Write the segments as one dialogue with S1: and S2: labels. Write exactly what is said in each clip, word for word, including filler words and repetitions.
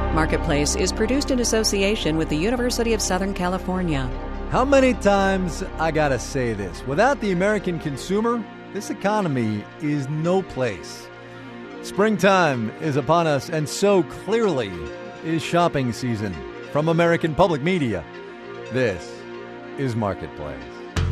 S1: Marketplace is produced in association with the University of Southern California.
S2: How many times I gotta say this? Without the American consumer, this economy is no place. Springtime is upon us, and so clearly is shopping season. From American Public Media, this is Marketplace.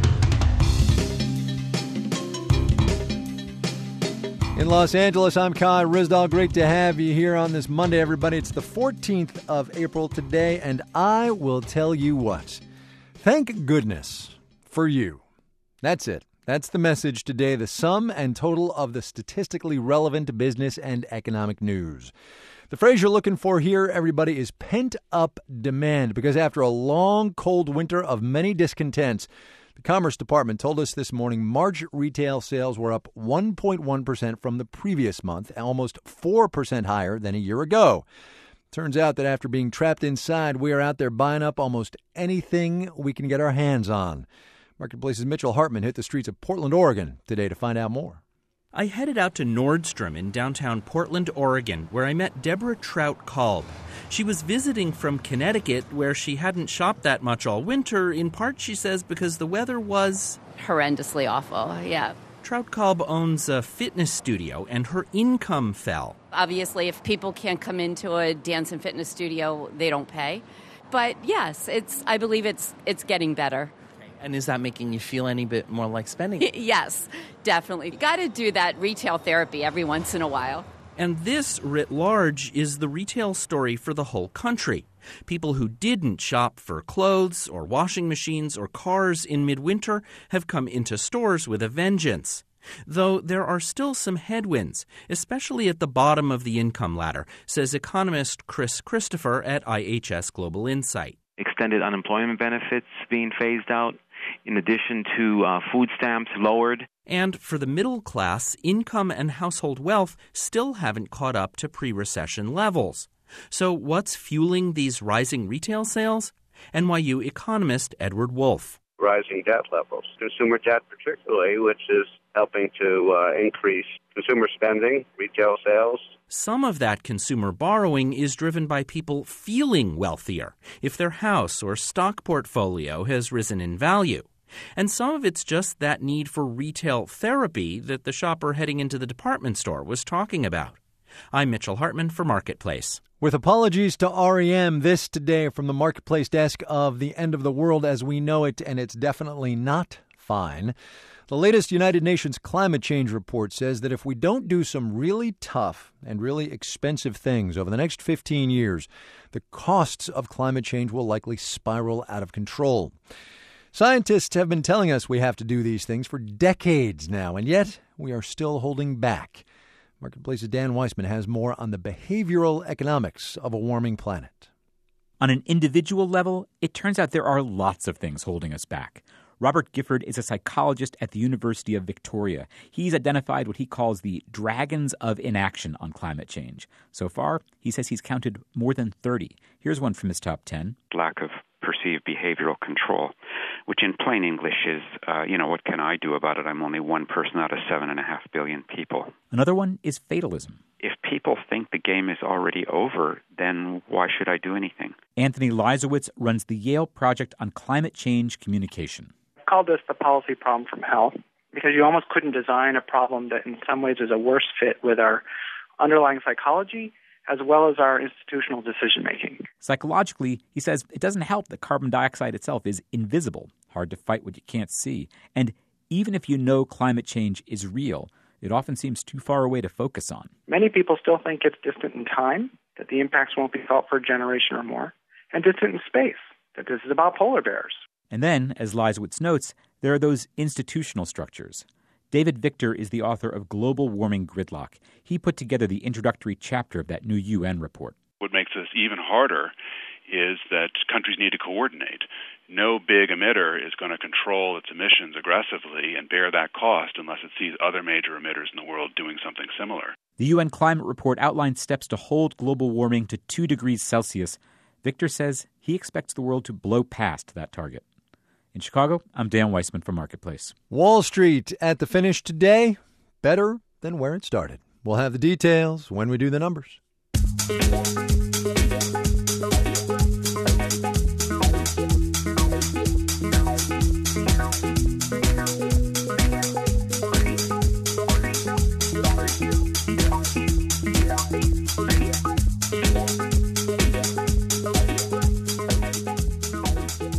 S2: In Los Angeles, I'm Kai Ryssdal. Great to have you here on this Monday, everybody. It's the fourteenth of April today, and I will tell you what. Thank goodness for you. That's it. That's the message today, the sum and total of the statistically relevant business and economic news. The phrase you're looking for here, everybody, is pent-up demand, because after a long, cold winter of many discontents, the Commerce Department told us this morning March retail sales were up one point one percent from the previous month, almost four percent higher than a year ago. Turns out that after being trapped inside, we are out there buying up almost anything we can get our hands on. Marketplace's Mitchell Hartman hit the streets of Portland, Oregon today to find out more.
S3: I headed out to Nordstrom in downtown Portland, Oregon, where I met Deborah Trout-Kalb. She was visiting from Connecticut, where she hadn't shopped that much all winter, in part, she says, because the weather was
S4: horrendously awful, yeah.
S3: Trout-Kalb owns a fitness studio, and her income fell.
S4: Obviously, if people can't come into a dance and fitness studio, they don't pay. But yes, it's. I believe it's it's getting better.
S3: And is that making you feel any bit more like spending?
S4: Yes, definitely. You got to do that retail therapy every once in a while.
S3: And this, writ large, is the retail story for the whole country. People who didn't shop for clothes or washing machines or cars in midwinter have come into stores with a vengeance. Though there are still some headwinds, especially at the bottom of the income ladder, says economist Chris Christopher at I H S Global Insight.
S5: Extended unemployment benefits being phased out, in addition to uh, food stamps lowered.
S3: And for the middle class, income and household wealth still haven't caught up to pre-recession levels. So what's fueling these rising retail sales? N Y U economist Edward Wolf.
S6: Rising debt levels, consumer debt particularly, which is helping to uh, increase consumer spending, retail sales.
S3: Some of that consumer borrowing is driven by people feeling wealthier if their house or stock portfolio has risen in value. And some of it's just that need for retail therapy that the shopper heading into the department store was talking about. I'm Mitchell Hartman for Marketplace.
S2: With apologies to R E M, this today from the Marketplace desk of the end of the world as we know it, and it's definitely not fine. The latest United Nations climate change report says that if we don't do some really tough and really expensive things over the next fifteen years, the costs of climate change will likely spiral out of control. Scientists have been telling us we have to do these things for decades now, and yet we are still holding back. Marketplace's Dan Weissman has more on the behavioral economics of a warming planet.
S7: On an individual level, it turns out there are lots of things holding us back. Robert Gifford is a psychologist at the University of Victoria. He's identified what he calls the dragons of inaction on climate change. So far, he says he's counted more than thirty. Here's one from his top ten.
S8: Lack of perceived behavioral control, which in plain English is, uh, you know, what can I do about it? I'm only one person out of seven and a half billion people.
S7: Another one is fatalism.
S8: If people think the game is already over, then why should I do anything?
S7: Anthony Leisowitz runs the Yale Project on Climate Change Communication.
S9: I call this the policy problem from hell, because you almost couldn't design a problem that in some ways is a worse fit with our underlying psychology as well as our institutional decision-making.
S7: Psychologically, he says it doesn't help that carbon dioxide itself is invisible, hard to fight what you can't see. And even if you know climate change is real, it often seems too far away to focus on.
S9: Many people still think it's distant in time, that the impacts won't be felt for a generation or more, and distant in space, that this is about polar bears.
S7: And then, as Leisowitz notes, there are those institutional structures. David Victor is the author of Global Warming Gridlock. He put together the introductory chapter of that new U N report.
S10: What makes this even harder is that countries need to coordinate. No big emitter is going to control its emissions aggressively and bear that cost unless it sees other major emitters in the world doing something similar.
S7: The U N climate report outlines steps to hold global warming to two degrees Celsius. Victor says he expects the world to blow past that target. In Chicago, I'm Dan Weissman for Marketplace.
S2: Wall Street at the finish today, better than where it started. We'll have the details when we do the numbers.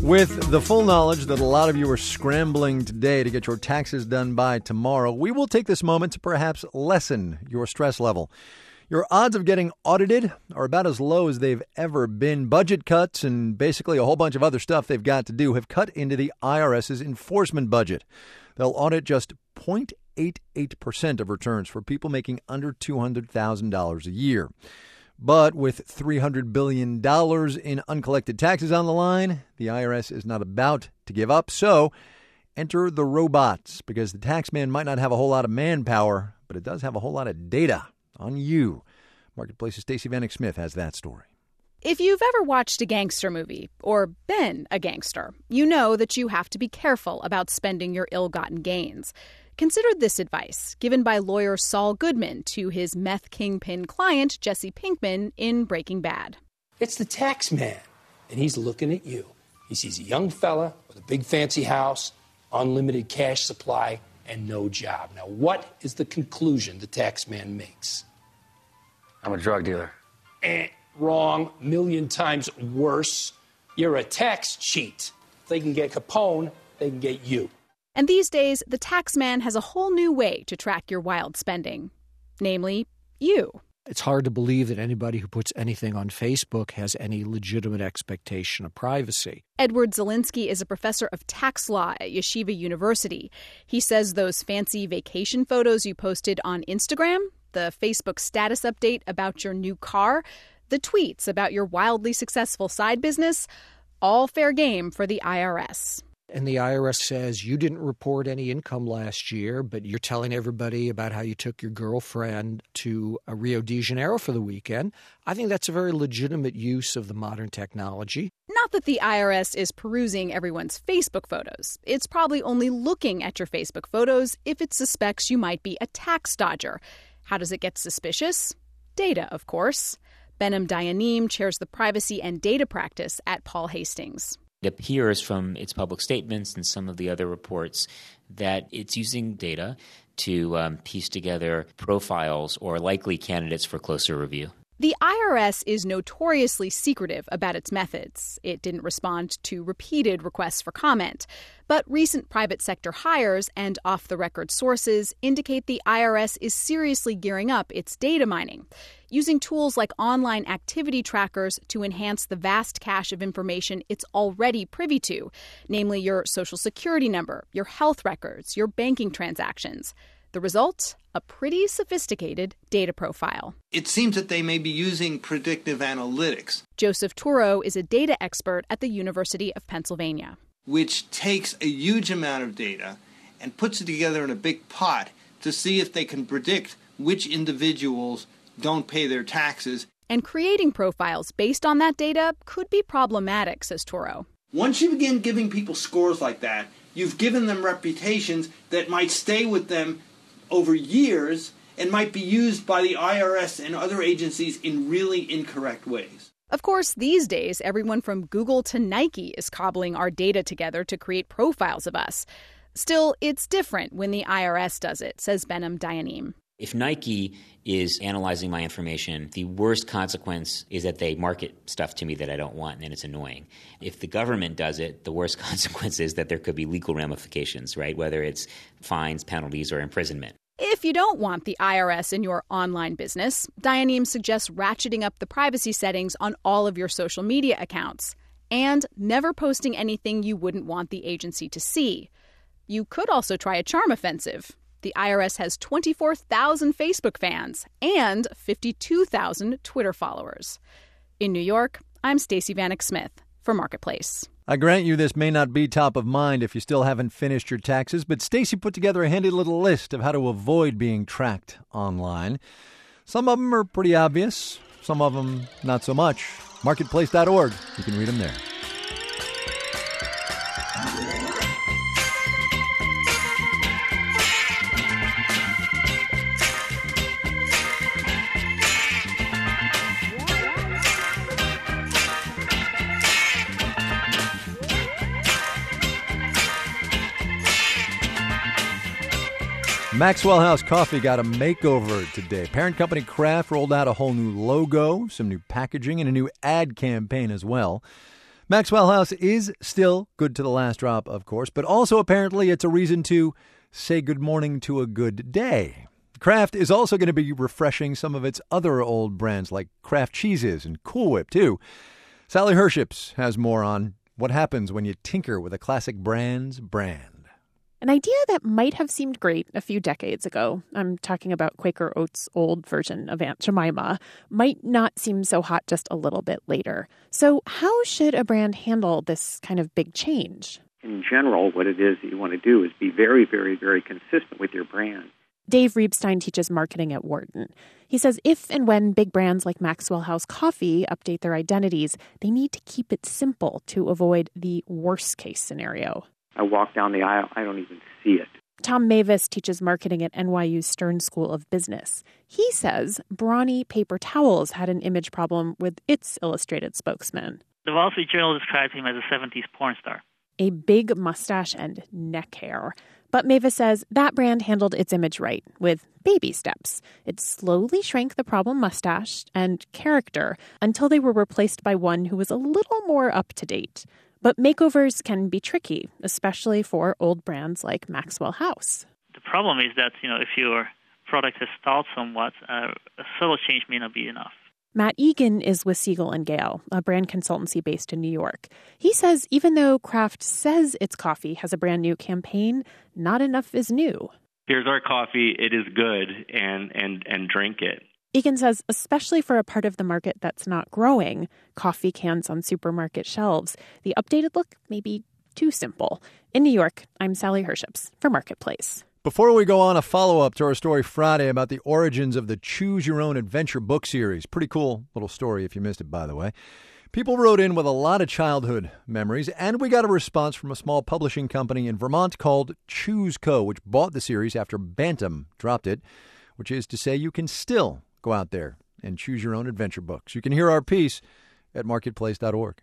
S2: With the full knowledge that a lot of you are scrambling today to get your taxes done by tomorrow, we will take this moment to perhaps lessen your stress level. Your odds of getting audited are about as low as they've ever been. Budget cuts and basically a whole bunch of other stuff they've got to do have cut into the IRS's enforcement budget. They'll audit just zero point eight eight percent of returns for people making under two hundred thousand dollars a year. But with three hundred billion dollars in uncollected taxes on the line, the I R S is not about to give up. So enter the robots, because the tax man might not have a whole lot of manpower, but it does have a whole lot of data on you. Marketplace's Stacey Vanek Smith has that story.
S11: If you've ever watched a gangster movie or been a gangster, you know that you have to be careful about spending your ill-gotten gains. Consider this advice given by lawyer Saul Goodman to his meth kingpin client, Jesse Pinkman, in Breaking Bad.
S12: It's the tax man, and he's looking at you. He sees a young fella with a big fancy house, unlimited cash supply, and no job. Now, what is the conclusion the tax man makes?
S13: I'm a drug dealer.
S12: Eh, wrong. Million times worse. You're a tax cheat. If they can get Capone, they can get you.
S11: And these days, the tax man has a whole new way to track your wild spending. Namely, you.
S14: It's hard to believe that anybody who puts anything on Facebook has any legitimate expectation of privacy.
S11: Edward Zielinski is a professor of tax law at Yeshiva University. He says those fancy vacation photos you posted on Instagram, the Facebook status update about your new car, the tweets about your wildly successful side business, all fair game for the I R S.
S14: And the I R S says you didn't report any income last year, but you're telling everybody about how you took your girlfriend to a Rio de Janeiro for the weekend. I think that's a very legitimate use of the modern technology.
S11: Not that the I R S is perusing everyone's Facebook photos. It's probably only looking at your Facebook photos if it suspects you might be a tax dodger. How does it get suspicious? Data, of course. Behnam Dayanim chairs the privacy and data practice at Paul Hastings.
S15: It appears from its public statements and some of the other reports that it's using data to um, piece together profiles or likely candidates for closer review.
S11: The I R S is notoriously secretive about its methods. It didn't respond to repeated requests for comment. But recent private sector hires and off-the-record sources indicate the I R S is seriously gearing up its data mining, using tools like online activity trackers to enhance the vast cache of information it's already privy to, namely your social security number, your health records, your banking transactions. The result? A pretty sophisticated data profile.
S16: It seems that they may be using predictive analytics.
S11: Joseph Turo is a data expert at the University of Pennsylvania.
S16: Which takes a huge amount of data and puts it together in a big pot to see if they can predict which individuals don't pay their taxes.
S11: And creating profiles based on that data could be problematic, says Turo.
S16: Once you begin giving people scores like that, you've given them reputations that might stay with them over years and might be used by the I R S and other agencies in really incorrect ways.
S11: Of course, these days, everyone from Google to Nike is cobbling our data together to create profiles of us. Still, it's different when the I R S does it, says Behnam Dayanim.
S15: If Nike is analyzing my information, the worst consequence is that they market stuff to me that I don't want, and it's annoying. If the government does it, the worst consequence is that there could be legal ramifications, right? Whether it's fines, penalties, or imprisonment.
S11: If you don't want the I R S in your online business, Dayanim suggests ratcheting up the privacy settings on all of your social media accounts and never posting anything you wouldn't want the agency to see. You could also try a charm offensive. The I R S has twenty-four thousand Facebook fans and fifty-two thousand Twitter followers. In New York, I'm Stacey Vanek Smith for Marketplace.
S2: I grant you this may not be top of mind if you still haven't finished your taxes, but Stacey put together a handy little list of how to avoid being tracked online. Some of them are pretty obvious, some of them not so much. Marketplace dot org. You can read them there. Maxwell House Coffee got a makeover today. Parent company Kraft rolled out a whole new logo, some new packaging, and a new ad campaign as well. Maxwell House is still good to the last drop, of course, but also apparently it's a reason to say good morning to a good day. Kraft is also going to be refreshing some of its other old brands like Kraft cheeses and Cool Whip, too. Sally Herships has more on what happens when you tinker with a classic brand's brand.
S17: An idea that might have seemed great a few decades ago, I'm talking about Quaker Oats' old version of Aunt Jemima, might not seem so hot just a little bit later. So how should a brand handle this kind of big change?
S18: In general, what it is that you want to do is be very, very, very consistent with your brand.
S17: Dave Reebstein teaches marketing at Wharton. He says if and when big brands like Maxwell House Coffee update their identities, they need to keep it simple to avoid the worst-case scenario.
S18: I walk down the aisle, I don't even see it.
S17: Tom Mavis teaches marketing at N Y U's Stern School of Business. He says brawny paper towels had an image problem with its illustrated spokesman.
S19: The Wall Street Journal described him as a seventies porn star.
S17: A big mustache and neck hair. But Mavis says that brand handled its image right, with baby steps. It slowly shrank the problem mustache and character until they were replaced by one who was a little more up to date. But makeovers can be tricky, especially for old brands like Maxwell House.
S19: The problem is that, you know, if your product has stalled somewhat, uh, a subtle change may not be enough.
S17: Matt Egan is with Siegel and Gale, a brand consultancy based in New York. He says even though Kraft says its coffee has a brand new campaign, not enough is new.
S20: Here's our coffee, it is good, and, and, and drink it.
S17: Egan says especially for a part of the market that's not growing, coffee cans on supermarket shelves, the updated look may be too simple. In New York, I'm Sally Herships for Marketplace.
S2: Before we go on, a follow-up to our story Friday about the origins of the Choose Your Own Adventure book series. Pretty cool little story if you missed it, by the way. People wrote in with a lot of childhood memories, and we got a response from a small publishing company in Vermont called Choose Co., which bought the series after Bantam dropped it, which is to say you can still go out there and choose your own adventure books. You can hear our piece at marketplace dot org.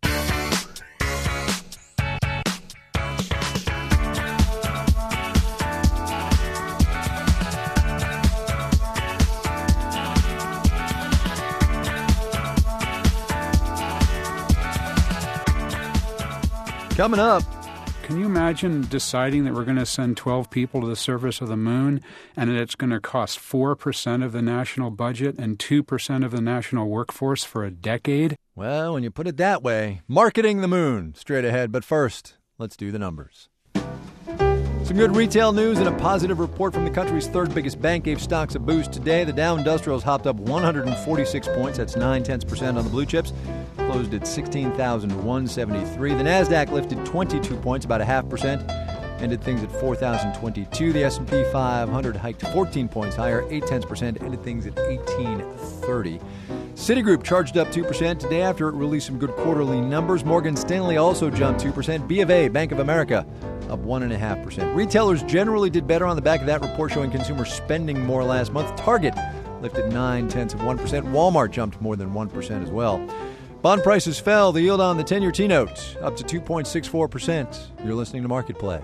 S2: Coming up.
S21: Can you imagine deciding that we're going to send twelve people to the surface of the moon and that it's going to cost four percent of the national budget and two percent of the national workforce for a decade?
S2: Well, when you put it that way, marketing the moon straight ahead. But first, let's do the numbers. Some good retail news and a positive report from the country's third biggest bank gave stocks a boost today. The Dow Industrials hopped up one hundred forty-six points. That's nine tenths percent on the blue chips. Closed at sixteen thousand one hundred seventy-three. The Nasdaq lifted twenty-two points, about a half percent. Ended things at four thousand twenty-two. The S and P five hundred hiked fourteen points higher, eight tenths percent. Ended things at eighteen thirty. Citigroup charged up two percent today after it released some good quarterly numbers. Morgan Stanley also jumped two percent. B of A, Bank of America, up one point five percent. Retailers generally did better on the back of that report showing consumer spending more last month. Target lifted nine tenths of one percent. Walmart jumped more than one percent as well. Bond prices fell. The yield on the ten-year T-note up to two point six four percent. You're listening to Marketplace.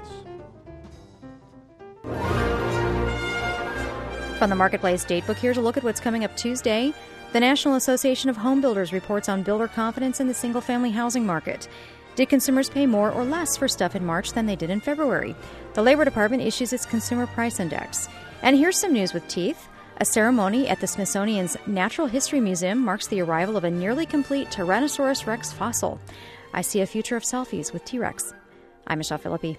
S22: From the Marketplace Datebook, here's a look at what's coming up Tuesday. The National Association of Home Builders reports on builder confidence in the single-family housing market. Did consumers pay more or less for stuff in March than they did in February? The Labor Department issues its Consumer Price Index. And here's some news with teeth. A ceremony at the Smithsonian's Natural History Museum marks the arrival of a nearly complete Tyrannosaurus rex fossil. I see a future of selfies with T-Rex. I'm Michelle Philippi.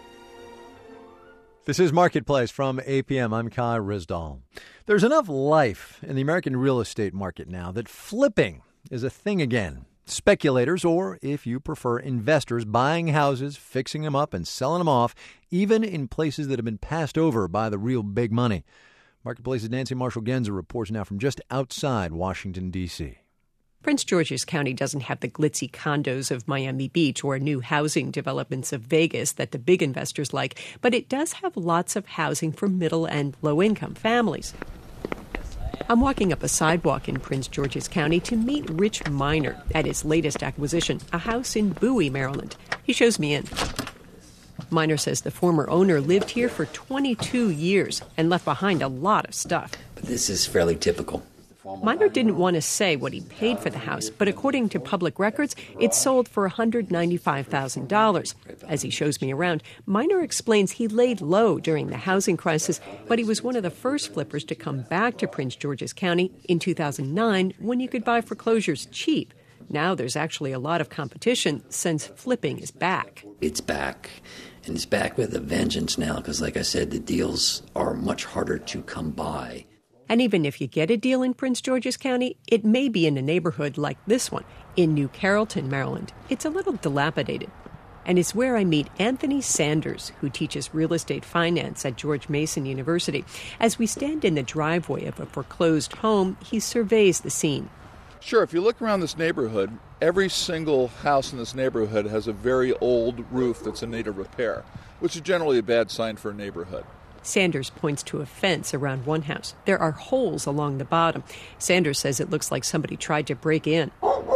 S2: This is Marketplace from A P M. I'm Kai Rizdal. There's enough life in the American real estate market now that flipping is a thing again. Speculators, or if you prefer, investors, buying houses, fixing them up, and selling them off, even in places that have been passed over by the real big money. Marketplace's Nancy Marshall-Genzer reports now from just outside Washington, D C
S23: Prince George's County doesn't have the glitzy condos of Miami Beach or new housing developments of Vegas that the big investors like, but it does have lots of housing for middle and low-income families. I'm walking up a sidewalk in Prince George's County to meet Rich Miner at his latest acquisition, a house in Bowie, Maryland. He shows me in. Miner says the former owner lived here for twenty-two years and left behind a lot of stuff.
S24: But this is fairly typical.
S23: Minor didn't want to say what he paid for the house, but according to public records, it sold for one hundred ninety-five thousand dollars. As he shows me around, Minor explains he laid low during the housing crisis, but he was one of the first flippers to come back to Prince George's County in two thousand nine when you could buy foreclosures cheap. Now there's actually a lot of competition since flipping is back.
S1: It's back, and it's back with a vengeance now because, like I said, the deals are much harder to come by.
S23: And even if you get a deal in Prince George's County, it may be in a neighborhood like this one, in New Carrollton, Maryland. It's a little dilapidated. And it's where I meet Anthony Sanders, who teaches real estate finance at George Mason University. As we stand in the driveway of a foreclosed home, he surveys the scene.
S4: Sure, if you look around this neighborhood, every single house in this neighborhood has a very old roof that's in need of repair, which is generally a bad sign for a neighborhood.
S23: Sanders points to a fence around one house. There are holes along the bottom. Sanders says it looks like somebody tried to break in.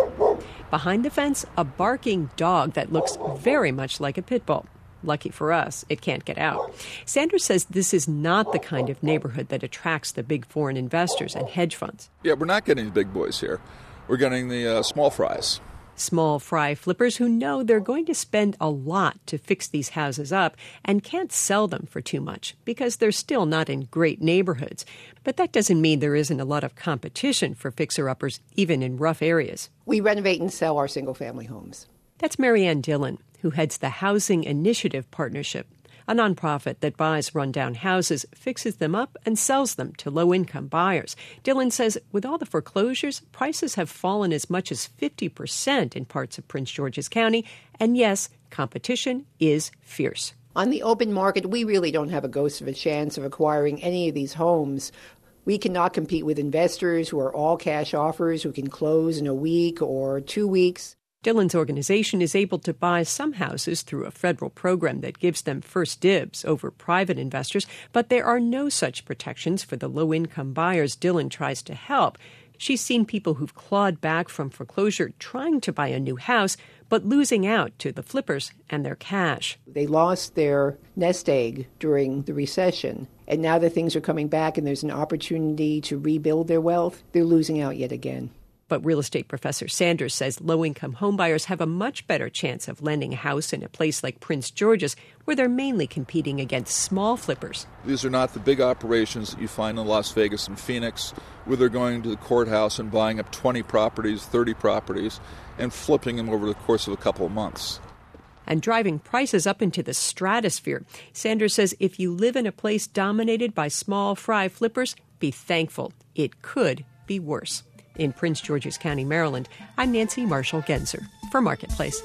S23: Behind the fence, a barking dog that looks very much like a pit bull. Lucky for us, it can't get out. Sanders says this is not the kind of neighborhood that attracts the big foreign investors and hedge funds.
S4: Yeah, we're not getting the big boys here. We're getting the uh, small fries.
S23: Small fry flippers who know they're going to spend a lot to fix these houses up and can't sell them for too much because they're still not in great neighborhoods. But that doesn't mean there isn't a lot of competition for fixer-uppers, even in rough areas.
S5: We renovate and sell our single-family homes.
S23: That's Marianne Dillon, who heads the Housing Initiative Partnership, a nonprofit that buys rundown houses, fixes them up, and sells them to low-income buyers. Dillon says with all the foreclosures, prices have fallen as much as fifty percent in parts of Prince George's County. And yes, competition is fierce.
S5: On the open market, we really don't have a ghost of a chance of acquiring any of these homes. We cannot compete with investors who are all cash offers, who can close in a week or two weeks.
S23: Dillon's organization is able to buy some houses through a federal program that gives them first dibs over private investors, but there are no such protections for the low-income buyers Dillon tries to help. She's seen people who've clawed back from foreclosure trying to buy a new house, but losing out to the flippers and their cash.
S5: They lost their nest egg during the recession, and now that things are coming back and there's an opportunity to rebuild their wealth, they're losing out yet again.
S23: But real estate professor Sanders says low-income homebuyers have a much better chance of lending a house in a place like Prince George's, where they're mainly competing against small flippers.
S4: These are not the big operations that you find in Las Vegas and Phoenix, where they're going to the courthouse and buying up twenty properties, thirty properties, and flipping them over the course of a couple of months.
S23: And driving prices up into the stratosphere. Sanders says if you live in a place dominated by small fry flippers, be thankful. It could be worse. In Prince George's County, Maryland, I'm Nancy Marshall Genzer for Marketplace.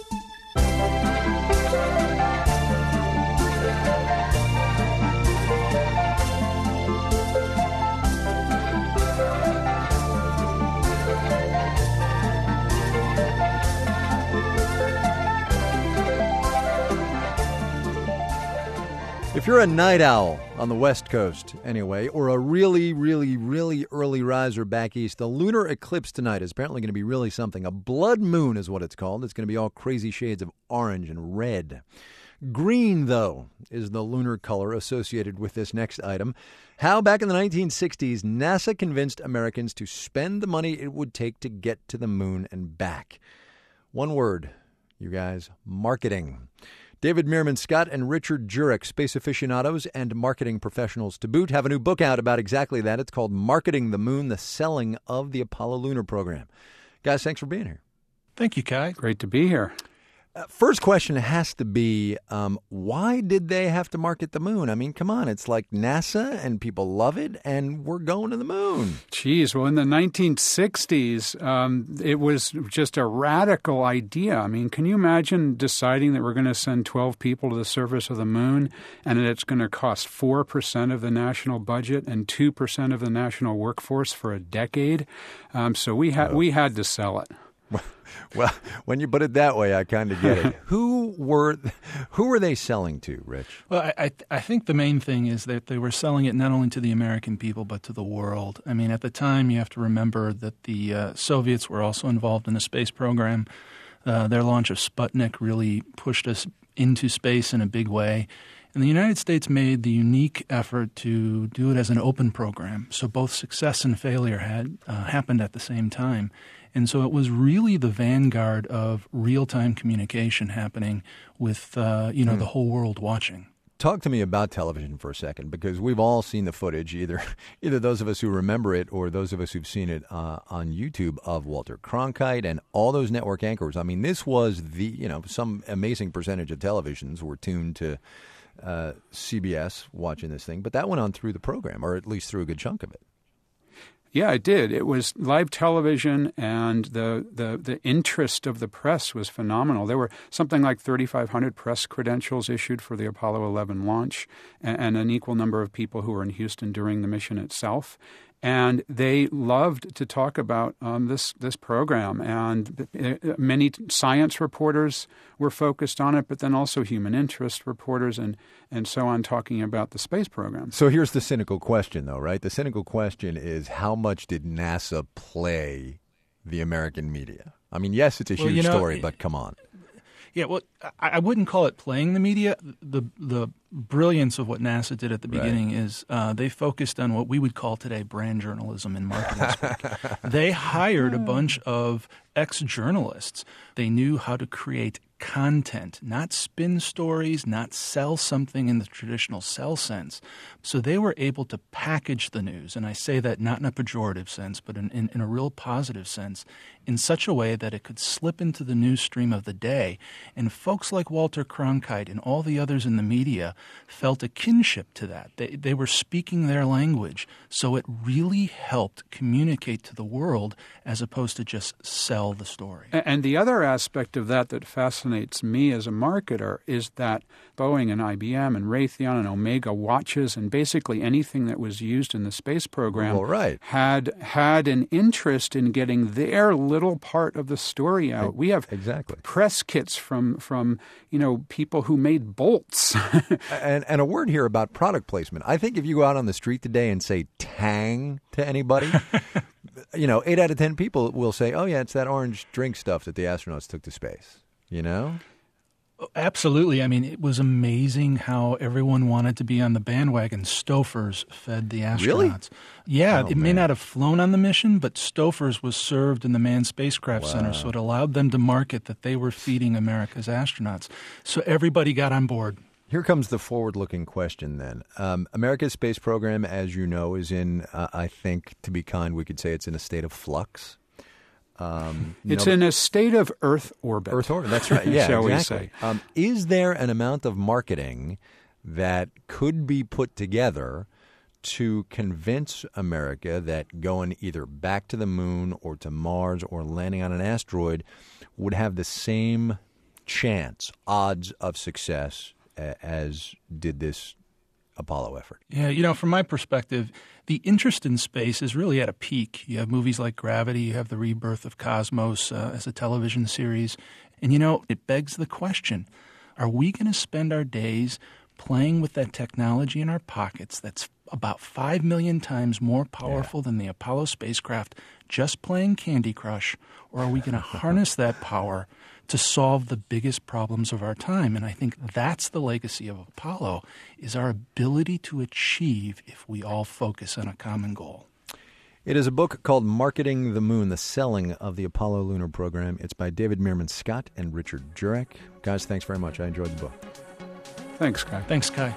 S2: If you're a night owl on the West Coast, anyway, or a really, really, really early riser back east, the lunar eclipse tonight is apparently going to be really something. A blood moon is what it's called. It's going to be all crazy shades of orange and red. Green, though, is the lunar color associated with this next item. How back in the nineteen sixties, NASA convinced Americans to spend the money it would take to get to the moon and back. One word, you guys, marketing. David Meerman Scott and Richard Jurek, space aficionados and marketing professionals to boot, have a new book out about exactly that. It's called Marketing the Moon, the Selling of the Apollo Lunar Program. Guys, thanks for being here.
S21: Thank you, Kai. Great to be here.
S2: Uh, first question has to be, um, why did they have to market the moon? I mean, come on, it's like NASA and people love it, and we're going to the moon.
S21: Geez, well, in the nineteen sixties, um, it was just a radical idea. I mean, can you imagine deciding that we're going to send twelve people to the surface of the moon, and it's going to cost four percent of the national budget and two percent of the national workforce for a decade? Um, so we, ha- oh. we had to sell it.
S2: Well, when you put it that way, I kind of get it. Who were who were they selling to, Rich?
S24: Well, I, I, I think the main thing is that they were selling it not only to the American people but to the world. I mean, at the time, you have to remember that the uh, Soviets were also involved in the space program. Uh, their launch of Sputnik really pushed us into space in a big way. And the United States made the unique effort to do it as an open program. So both success and failure had uh, happened at the same time. And so it was really the vanguard of real-time communication happening with, uh, you know, mm. the whole world watching.
S2: Talk to me about television for a second, because we've all seen the footage, either either those of us who remember it or those of us who've seen it uh, on YouTube, of Walter Cronkite and all those network anchors. I mean, this was the, you know, some amazing percentage of televisions were tuned to uh, C B S watching this thing, but that went on through the program, or at least through a good chunk of it.
S21: Yeah, it did. It was live television, and the, the, the interest of the press was phenomenal. There were something like thirty-five hundred press credentials issued for the Apollo eleven launch, and, and an equal number of people who were in Houston during the mission itself. And they loved to talk about um, this this program. And many science reporters were focused on it, but then also human interest reporters and, and so on, talking about the space program.
S2: So here's the cynical question, though, right? The cynical question is, how much did NASA play the American media? I mean, yes, it's a
S24: well,
S2: huge
S24: you know,
S2: story, but come on.
S24: Yeah, well, I, I wouldn't call it playing the media. The the brilliance of what NASA did at the beginning right. is uh, they focused on what we would call today brand journalism in marketing speak. They hired a bunch of ex-journalists. They knew how to create content, not spin stories, not sell something in the traditional sell sense. So they were able to package the news, and I say that not in a pejorative sense, but in, in, in a real positive sense, in such a way that it could slip into the news stream of the day. And folks like Walter Cronkite and all the others in the media felt a kinship to that. They, they were speaking their language, so it really helped communicate to the world as opposed to just sell the story.
S21: And the other aspect of that that fascinates me as a marketer is that Boeing and I B M and Raytheon and Omega watches and basically anything that was used in the space program
S2: well, right.
S21: had had an interest in getting their little part of the story out. We have
S2: exactly.
S21: press kits from, from you know, people who made bolts.
S2: and, and a word here about product placement. I think if you go out on the street today and say Tang to anybody, you know, eight out of ten people will say, oh, yeah, it's that orange drink stuff that the astronauts took to space, you know?
S24: Absolutely. I mean, it was amazing how everyone wanted to be on the bandwagon. Stouffer's fed the astronauts.
S2: Really?
S24: Yeah,
S2: oh,
S24: it
S2: man.
S24: may not have flown on the mission, but Stouffer's was served in the Manned Spacecraft
S2: wow.
S24: Center, so it allowed them to market that they were feeding America's astronauts. So everybody got on board.
S2: Here comes the forward-looking question then. Um, America's space program, as you know, is in, uh, I think, to be kind, we could say it's in a state of flux. Um,
S21: it's
S2: know,
S21: in a state of Earth orbit.
S2: Earth orbit, that's right. Yeah,
S21: shall
S2: exactly.
S21: we say.
S2: Um, is there an amount of marketing that could be put together to convince America that going either back to the moon or to Mars or landing on an asteroid would have the same chance, odds of success as did this Apollo effort?
S24: Yeah, you know, from my perspective, the interest in space is really at a peak. You have movies like Gravity, you have The Rebirth of Cosmos uh, as a television series. And, you know, it begs the question, are we going to spend our days playing with that technology in our pockets that's about five million times more powerful yeah. than the Apollo spacecraft, just playing Candy Crush? Or are we going to harness that power to solve the biggest problems of our time? And I think that's the legacy of Apollo, is our ability to achieve if we all focus on a common goal.
S2: It is a book called Marketing the Moon, The Selling of the Apollo Lunar Program. It's by David Meerman Scott and Richard Jurek. Guys, thanks very much. I enjoyed the book.
S21: Thanks, Kai.
S24: Thanks, Kai.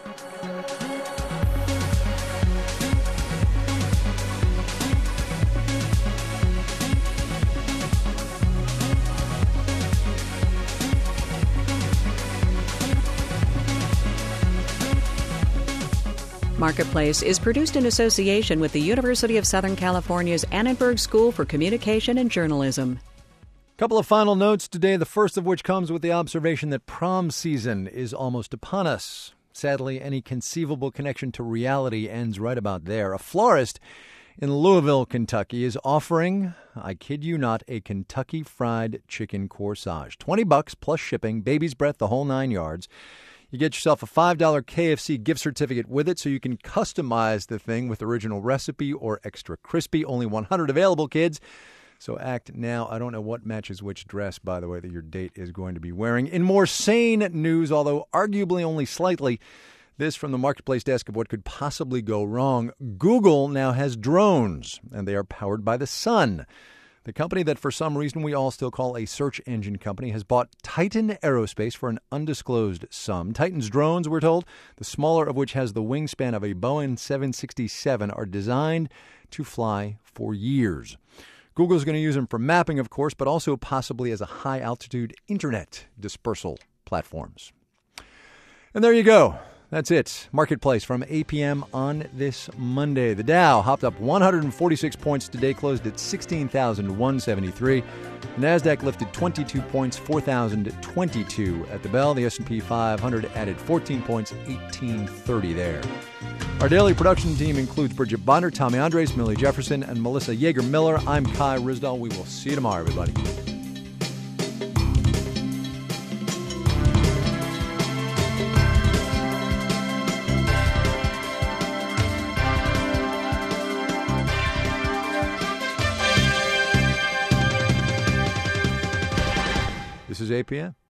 S23: Marketplace is produced in association with the University of Southern California's Annenberg School for Communication and Journalism.
S2: Couple of final notes today, the first of which comes with the observation that prom season is almost upon us. Sadly, any conceivable connection to reality ends right about there. A florist in Louisville, Kentucky is offering, I kid you not, a Kentucky Fried Chicken corsage. twenty bucks plus shipping, baby's breath, the whole nine yards. You get yourself a five dollar K F C gift certificate with it so you can customize the thing with original recipe or extra crispy. Only one hundred available, kids. So act now. I don't know what matches which dress, by the way, that your date is going to be wearing. In more sane news, although arguably only slightly, This from the Marketplace desk of what could possibly go wrong. Google now has drones, and they are powered by the sun. The company that for some reason we all still call a search engine company has bought Titan Aerospace for an undisclosed sum. Titan's drones, we're told, the smaller of which has the wingspan of a Boeing seven sixty-seven, are designed to fly for years. Google's going to use them for mapping, of course, but also possibly as a high-altitude internet dispersal platforms. And there you go. That's it. Marketplace from eight p.m. on this Monday. The Dow hopped up one hundred forty-six points today, closed at sixteen thousand one hundred seventy-three. NASDAQ lifted twenty-two points, four thousand twenty-two at the bell. The S and P five hundred added fourteen points, eighteen thirty there. Our daily production team includes Bridget Bonner, Tommy Andres, Millie Jefferson, and Melissa Yeager-Miller. I'm Kai Ryssdal. We will see you tomorrow, everybody. This is eight p.m.